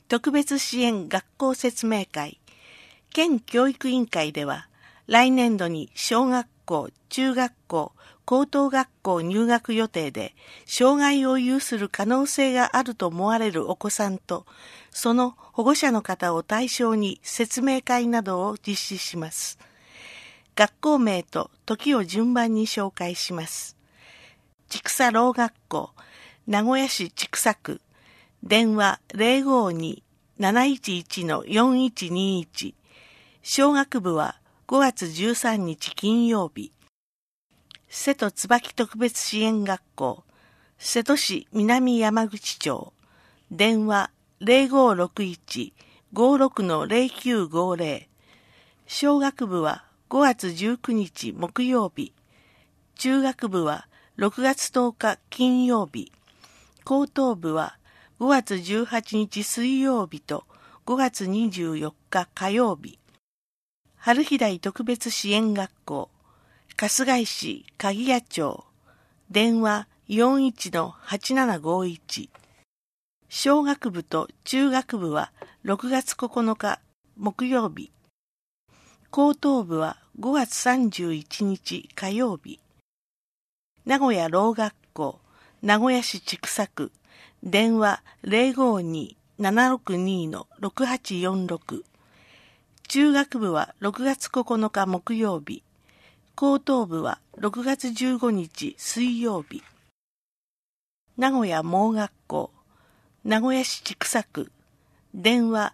特別支援学校説明会。県教育委員会では、来年度に小学校、中学校、高等学校入学予定で、障害を有する可能性があると思われるお子さんと、その保護者の方を対象に説明会などを実施します。学校名と時を順番に紹介します。千種ろう学校、名古屋市千種区、電話052-711-4121。小学部は5月13日金曜日。瀬戸椿特別支援学校、瀬戸市南山口町、電話0561-56-0950。小学部は5月19日木曜日。中学部は6月10日金曜日。高等部は5月18日水曜日と5月24日火曜日。春日台特別支援学校、春日井市鍵屋町、電話41-8751。小学部と中学部は6月9日木曜日。高等部は5月31日火曜日。名古屋ろう学校、名古屋市千種区、電話052-762-6846。中学部は6月9日木曜日。高等部は6月15日水曜日。名古屋盲学校、名古屋市千種区、電話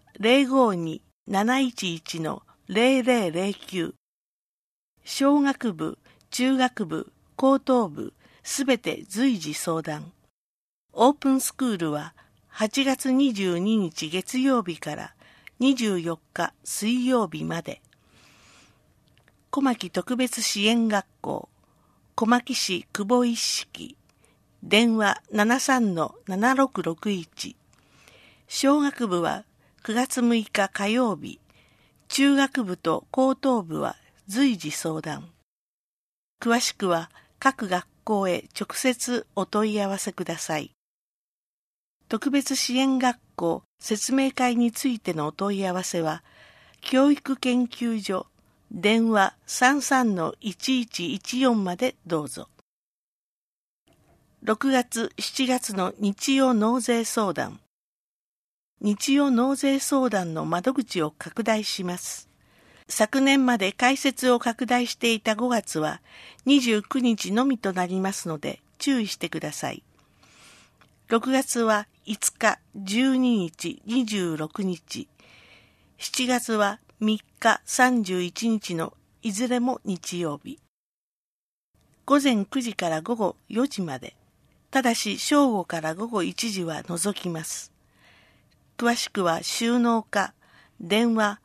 052-711-0009。小学部、中学部、高等部、すべて随時相談。オープンスクールは8月22日月曜日から24日水曜日まで。小牧特別支援学校、小牧市久保一式、電話73-7661。小学部は9月6日火曜日。中学部と高等部は随時相談。詳しくは各学校へ直接お問い合わせください。特別支援学校説明会についてのお問い合わせは、教育研究所電話33-1114までどうぞ。6月、7月の日曜納税相談。日曜納税相談の窓口を拡大します。昨年まで開設を拡大していた5月は29日のみとなりますので注意してください。6月は5日、12日、26日。7月は3日、31日のいずれも日曜日。午前9時から午後4時まで。ただし正午から午後1時は除きます。詳しくは収納課、電話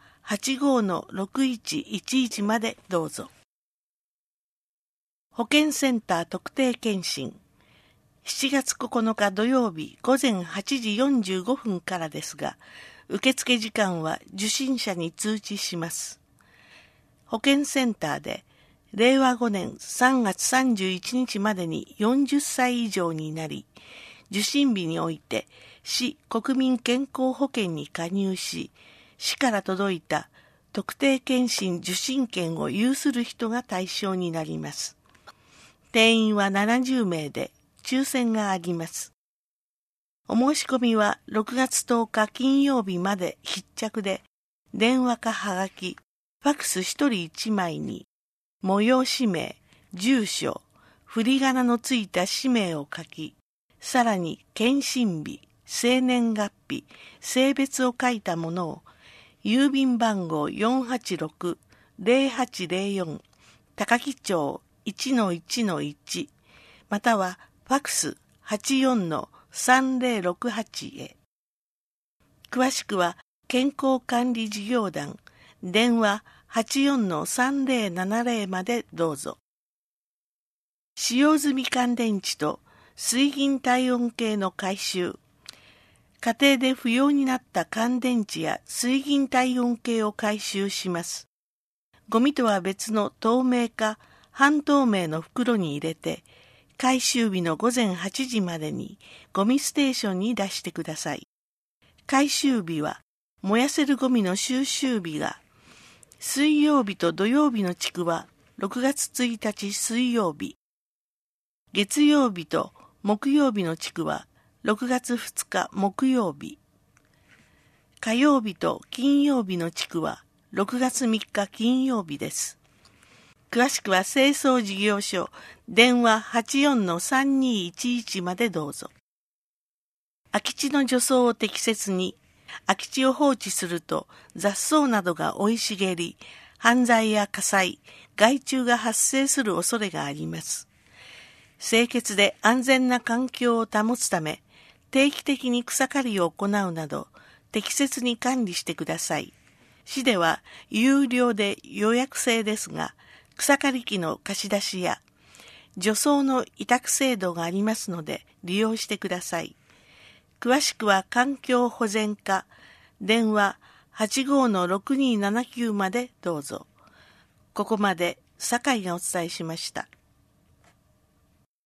85-6111までどうぞ。保健センター特定健診。7月9日土曜日午前8時45分からですが、受付時間は受診者に通知します。保健センターで令和5年3月31日までに40歳以上になり、受診日において市国民健康保険に加入し、市から届いた特定健診受診券を有する人が対象になります。定員は70名で抽選があります。お申し込みは6月10日金曜日まで必着で、電話かはがき、ファクス1人1枚に、催し名、住所、振り仮名のついた氏名を書き、さらに検診日、生年月日、性別を書いたものを、郵便番号486-0804、高木町 1-1-1、またはファクス 84-3068 へ。詳しくは健康管理事業団、電話84-3070までどうぞ。使用済み乾電池と水銀体温計の回収。家庭で不要になった乾電池や水銀体温計を回収します。ゴミとは別の透明か半透明の袋に入れて、回収日の午前8時までにゴミステーションに出してください。 回収日は燃やせるゴミの収集日が水曜日と土曜日の地区は6月1日水曜日、月曜日と木曜日の地区は6月2日木曜日、火曜日と金曜日の地区は6月3日金曜日です。詳しくは清掃事業所電話 84-3211 までどうぞ。空き地の除草を適切に、空き地を放置すると雑草などが生い茂り、犯罪や火災、害虫が発生する恐れがあります。清潔で安全な環境を保つため、定期的に草刈りを行うなど、適切に管理してください。市では有料で予約制ですが、草刈り機の貸し出しや除草の委託制度がありますので利用してください。詳しくは環境保全課電話 85-6279 までどうぞ。ここまで酒井がお伝えしました。